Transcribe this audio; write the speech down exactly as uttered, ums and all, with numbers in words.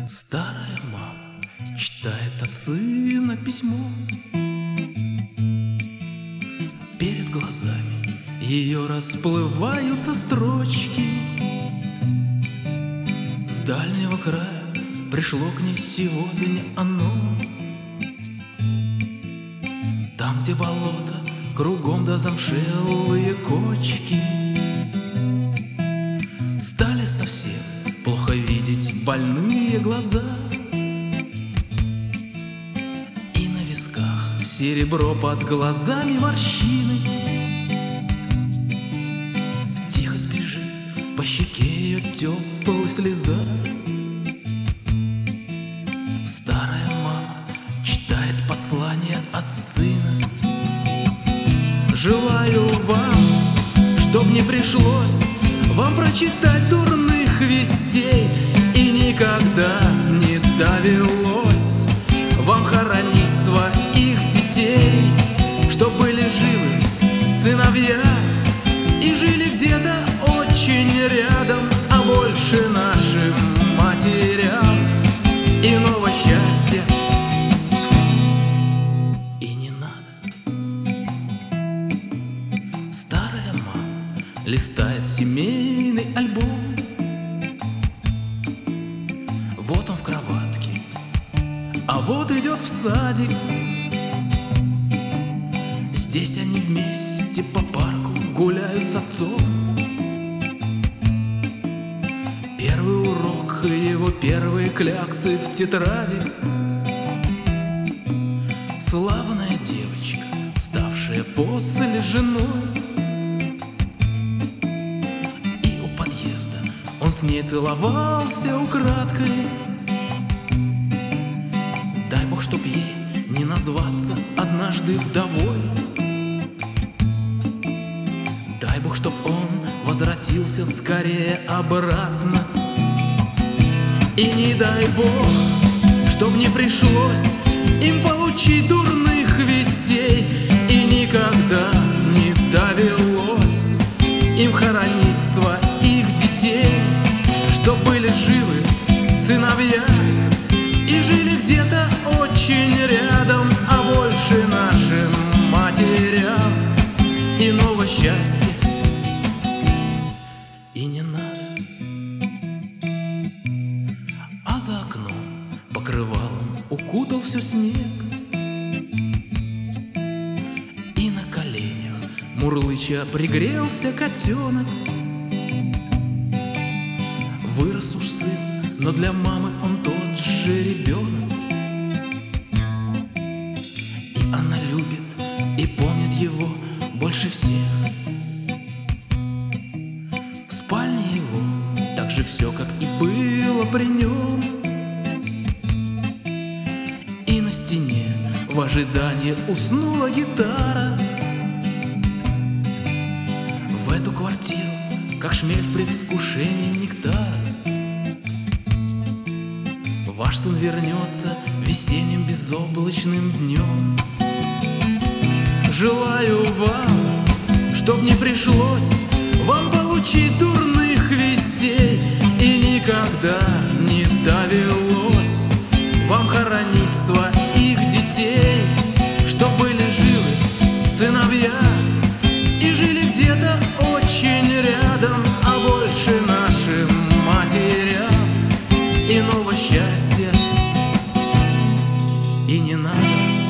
Старая мама читает от сына письмо. Перед глазами ее расплываются строчки. С дальнего края пришло к ней сегодня оно. Там, где болото, кругом да замшелые кочки. Стали совсем плохо видеть больные глаза, и на висках серебро, под глазами морщины. Тихо сбежит по щеке ее теплая слеза. Старая мама читает послание от сына. Желаю вам, чтоб не пришлось вам прочитать дурных вестей, и никогда не довелось вам хоронить своих детей, чтоб были живы сыновья и жили где-то очень рядом, а больше нашим матерям иного счастья и не надо. Старая мама листает семейный альбом. Вот он в кроватке, а вот идет в садик. Здесь они вместе по парку гуляют с отцом. Первый урок, его первые кляксы в тетради. Славная девочка, ставшая после женой. И у подъезда он с ней целовался украдкой. Дай Бог, чтоб ей не назваться однажды вдовой. Дай Бог, чтоб он возвратился скорее обратно. И не дай Бог, чтоб не пришлось им получить дурных вестей, и никогда не довелось им хоронить своих детей, чтоб были живы сыновья и жили где-то очень рядом, а больше нашим матерям иного счастья и не надо. А за окном покрывалом укутал все снег, и на коленях мурлыча пригрелся котенок. Вырос уж сын, но для мамы он тот же ребенок. И она любит и помнит его больше всех. В спальне его так же все, как и было при нем. И на стене в ожидании уснула гитара. В эту квартиру, как шмель в предвкушении нектара, ваш сын вернется весенним безоблачным днем. Желаю вам, чтоб не пришлось вам получить дурных вестей, и никогда не довелось вам хоронить своих детей, чтоб были живы сыновья и жили где-то очень рядом, а больше нашим матерям иного счастья и не надо.